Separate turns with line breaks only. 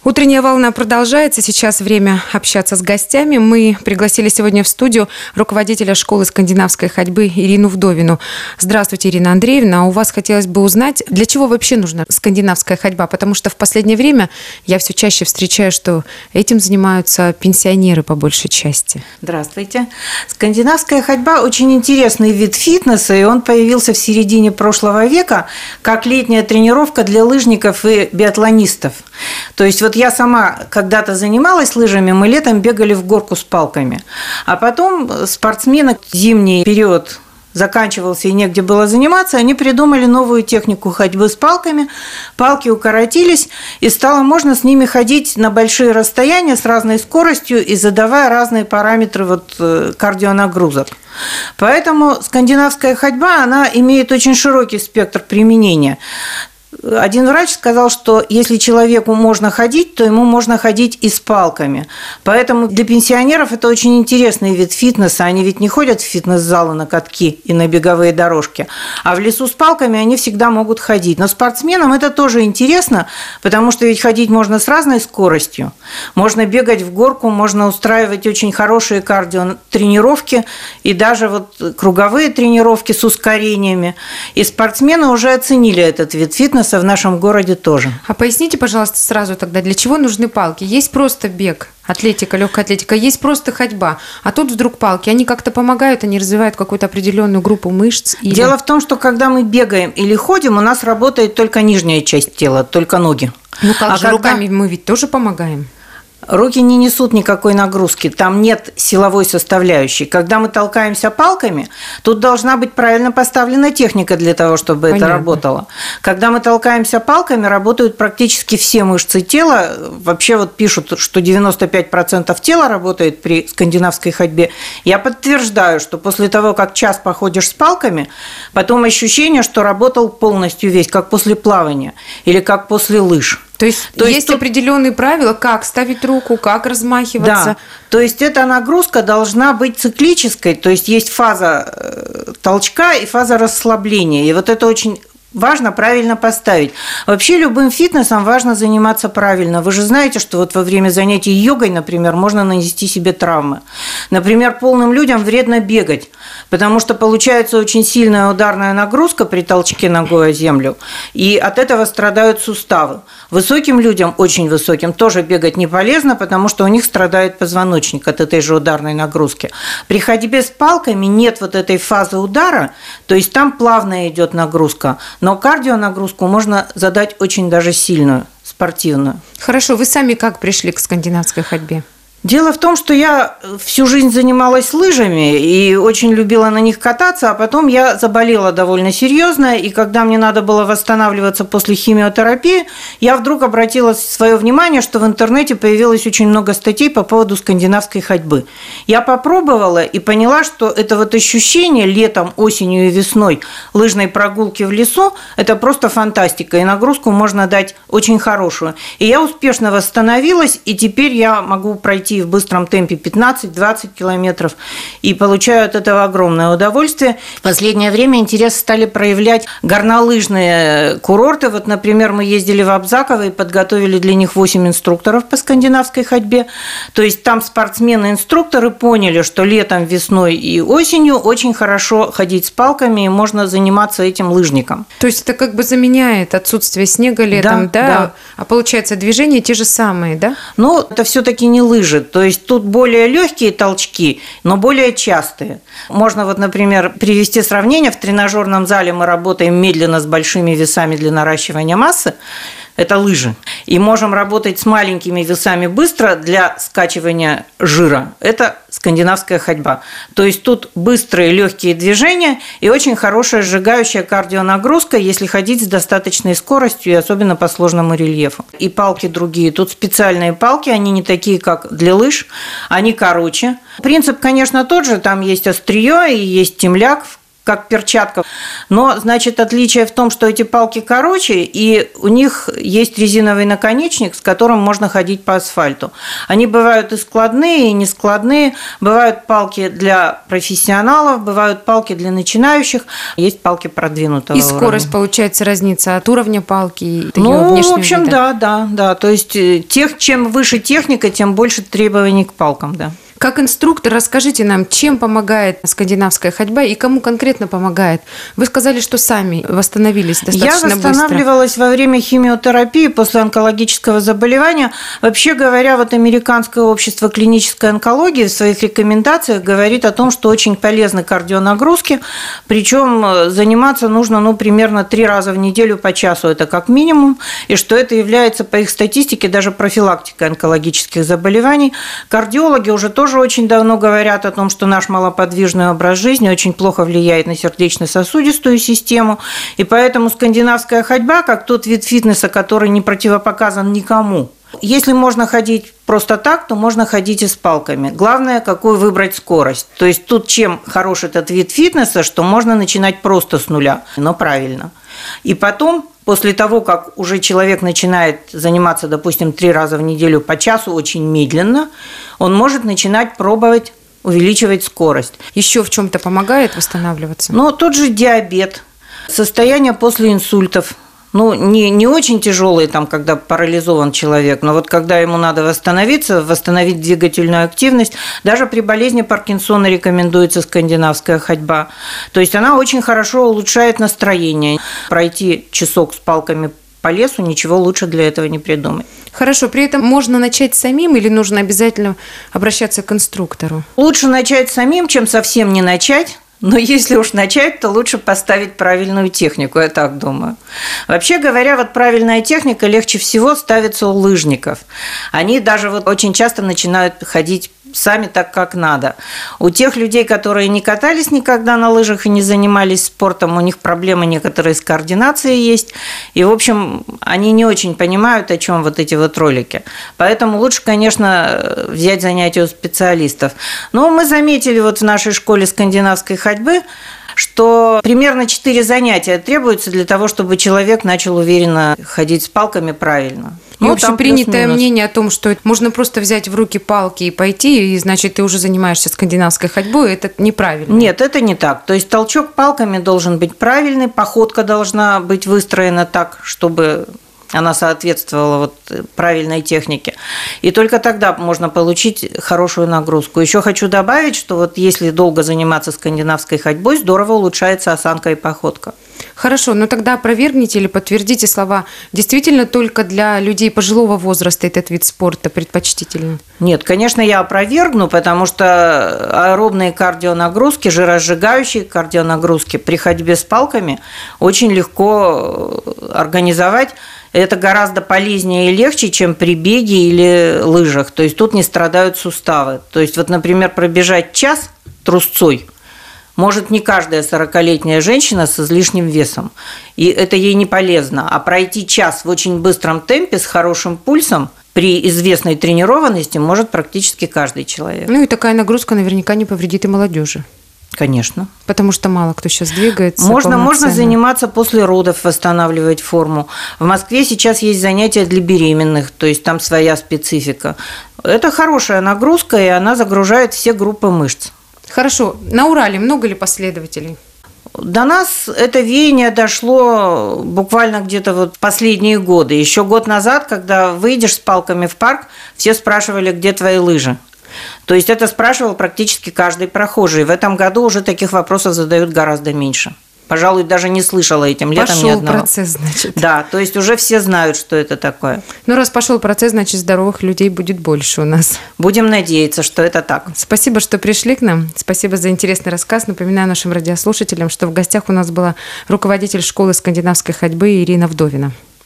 Утренняя волна продолжается. Сейчас время общаться с гостями. Мы пригласили сегодня в студию руководителя школы скандинавской ходьбы Ирину Вдовину. Здравствуйте, Ирина Андреевна. У вас хотелось бы узнать, для чего вообще нужна скандинавская ходьба? Потому что в последнее время я все чаще встречаю, что этим занимаются пенсионеры по большей части.
Здравствуйте. Скандинавская ходьба – очень интересный вид фитнеса, и он появился в середине прошлого века как летняя тренировка для лыжников и биатлонистов. То есть вот я сама когда-то занималась лыжами, мы летом бегали в горку с палками. А потом спортсмены в зимний период заканчивался и негде было заниматься, они придумали новую технику ходьбы с палками. Палки укоротились, и стало можно с ними ходить на большие расстояния с разной скоростью и задавая разные параметры кардионагрузок. Поэтому скандинавская ходьба, она имеет очень широкий спектр применения. Один врач сказал, что если человеку можно ходить, то ему можно ходить и с палками. Поэтому для пенсионеров это очень интересный вид фитнеса. Они ведь не ходят в фитнес-залы на катки и на беговые дорожки, а в лесу с палками они всегда могут ходить. Но спортсменам это тоже интересно, потому что ведь ходить можно с разной скоростью. Можно бегать в горку, можно устраивать очень хорошие кардиотренировки и даже круговые тренировки с ускорениями. И спортсмены уже оценили этот вид фитнеса в нашем городе тоже.
А поясните, пожалуйста, сразу тогда, для чего нужны палки? Есть просто бег, атлетика, легкая атлетика, есть просто ходьба, а тут вдруг палки, они как-то помогают, они развивают какую-то определенную группу мышц? Или...
Дело в том, что когда мы бегаем или ходим, у нас работает только нижняя часть тела, только ноги.
Ну как же, руками мы ведь тоже помогаем?
Руки не несут никакой нагрузки, там нет силовой составляющей. Когда мы толкаемся палками, тут должна быть правильно поставлена техника для того, чтобы это работало. Когда мы толкаемся палками, работают практически все мышцы тела. Вообще пишут, что 95% тела работает при скандинавской ходьбе. Я подтверждаю, что после того, как час походишь с палками, потом ощущение, что работал полностью весь, как после плавания или как после лыж.
То есть определенные правила, как ставить руку, как размахиваться.
Да, то есть эта нагрузка должна быть циклической, то есть есть фаза толчка и фаза расслабления. И это очень важно правильно поставить. Вообще любым фитнесом важно заниматься правильно. Вы же знаете, что во время занятий йогой, например, можно нанести себе травмы. Например, полным людям вредно бегать, потому что получается очень сильная ударная нагрузка при толчке ногой о землю, и от этого страдают суставы. Высоким людям, очень высоким, тоже бегать не полезно, потому что у них страдает позвоночник от этой же ударной нагрузки. При ходьбе с палками нет этой фазы удара, то есть там плавная идет нагрузка. Но кардионагрузку можно задать очень даже сильную, спортивную.
Хорошо, вы сами как пришли к скандинавской ходьбе?
Дело в том, что я всю жизнь занималась лыжами и очень любила на них кататься, а потом я заболела довольно серьезно, и когда мне надо было восстанавливаться после химиотерапии, я вдруг обратила свое внимание, что в интернете появилось очень много статей по поводу скандинавской ходьбы. Я попробовала и поняла, что это ощущение летом, осенью и весной лыжной прогулки в лесу – это просто фантастика, и нагрузку можно дать очень хорошую. И я успешно восстановилась, и теперь я могу пройти в быстром темпе 15-20 километров и получаю от этого огромное удовольствие. В последнее время интерес стали проявлять горнолыжные курорты. Например, мы ездили в Абзаково и подготовили для них 8 инструкторов по скандинавской ходьбе. То есть там спортсмены-инструкторы поняли, что летом, весной и осенью очень хорошо ходить с палками и можно заниматься этим лыжником.
То есть это как бы заменяет отсутствие снега летом, да? А получается движения те же самые, да?
Это все-таки не лыжи. То есть тут более легкие толчки, но более частые. Можно, например, привести сравнение. В тренажерном зале мы работаем медленно с большими весами для наращивания массы. Это лыжи. И можем работать с маленькими весами быстро для скачивания жира. Это скандинавская ходьба. То есть тут быстрые легкие движения и очень хорошая сжигающая кардионагрузка, если ходить с достаточной скоростью, и особенно по сложному рельефу. И палки другие. Тут специальные палки, они не такие, как для лыж, они короче. Принцип, конечно, тот же. Там есть острие и есть темляк, как перчатка. Но, значит, отличие в том, что эти палки короче, и у них есть резиновый наконечник, с которым можно ходить по асфальту. Они бывают и складные, и нескладные. Бывают палки для профессионалов, бывают палки для начинающих, есть палки продвинутого уровня.
И скорость, получается, разнится от уровня палки и
Ну,
ее внешнего
в общем,
вида.
да. То есть, чем выше техника, тем больше требований к палкам, да.
Как инструктор, расскажите нам, чем помогает скандинавская ходьба и кому конкретно помогает? Вы сказали, что сами восстановились достаточно быстро.
Я восстанавливалась во время химиотерапии после онкологического заболевания. Вообще говоря, вот Американское общество клинической онкологии в своих рекомендациях говорит о том, что очень полезны кардионагрузки, причем заниматься нужно примерно 3 раза в неделю по часу, это как минимум, и что это является, по их статистике, даже профилактикой онкологических заболеваний. Кардиологи уже тоже очень давно говорят о том, что наш малоподвижный образ жизни очень плохо влияет на сердечно-сосудистую систему, и поэтому скандинавская ходьба, как тот вид фитнеса, который не противопоказан никому. Если можно ходить просто так, то можно ходить и с палками. Главное, какую выбрать скорость. То есть тут чем хорош этот вид фитнеса, что можно начинать просто с нуля, но правильно. И потом, после того, как уже человек начинает заниматься, допустим, 3 раза в неделю по часу очень медленно, он может начинать пробовать увеличивать скорость.
Еще в чем-то помогает восстанавливаться?
Но тот же диабет, состояние после инсультов. Не очень тяжелые, когда парализован человек, но вот когда ему надо восстановиться, восстановить двигательную активность, даже при болезни Паркинсона рекомендуется скандинавская ходьба. То есть она очень хорошо улучшает настроение. Пройти часок с палками по лесу, ничего лучше для этого не придумать.
Хорошо, при этом можно начать самим или нужно обязательно обращаться к инструктору?
Лучше начать самим, чем совсем не начать. Но если уж начать, то лучше поставить правильную технику, я так думаю. Вообще говоря, правильная техника легче всего ставится у лыжников. Они даже очень часто начинают ходить сами так, как надо. У тех людей, которые не катались никогда на лыжах и не занимались спортом, у них проблемы некоторые с координацией есть. И, в общем, они не очень понимают, о чем эти ролики. Поэтому лучше, конечно, взять занятия у специалистов. Но мы заметили в нашей школе скандинавской ходьбы, что примерно 4 занятия требуется для того, чтобы человек начал уверенно ходить с палками правильно.
И общепринятое мнение о том, что можно просто взять в руки палки и пойти, и, значит, ты уже занимаешься скандинавской ходьбой, это неправильно.
Нет, это не так. То есть толчок палками должен быть правильный, походка должна быть выстроена так, чтобы она соответствовала правильной технике. И только тогда можно получить хорошую нагрузку. Еще хочу добавить, что если долго заниматься скандинавской ходьбой, здорово улучшается осанка и походка.
Хорошо, но тогда опровергните или подтвердите слова. Действительно, только для людей пожилого возраста этот вид спорта предпочтителен?
Нет, конечно, я опровергну, потому что аэробные кардионагрузки, жиросжигающие кардионагрузки при ходьбе с палками очень легко организовать. Это гораздо полезнее и легче, чем при беге или лыжах. То есть тут не страдают суставы. То есть например, пробежать час трусцой может не каждая 40-летняя женщина с излишним весом. И это ей не полезно. А пройти час в очень быстром темпе с хорошим пульсом при известной тренированности может практически каждый человек.
И такая нагрузка наверняка не повредит и молодежи.
Конечно.
Потому что мало кто сейчас двигается.
Можно заниматься после родов, восстанавливать форму. В Москве сейчас есть занятия для беременных, то есть там своя специфика. Это хорошая нагрузка, и она загружает все группы мышц.
Хорошо. На Урале много ли последователей?
До нас это веяние дошло буквально где-то в последние годы. Еще год назад, когда выйдешь с палками в парк, все спрашивали, где твои лыжи. То есть это спрашивал практически каждый прохожий. В этом году уже таких вопросов задают гораздо меньше. Пожалуй, даже не слышала этим летом ни одного.
Пошел процесс, значит.
Да, то есть уже все знают, что это такое.
Раз пошел процесс, значит, здоровых людей будет больше у нас.
Будем надеяться, что это так.
Спасибо, что пришли к нам. Спасибо за интересный рассказ. Напоминаю нашим радиослушателям, что в гостях у нас была руководитель школы скандинавской ходьбы Ирина Вдовина.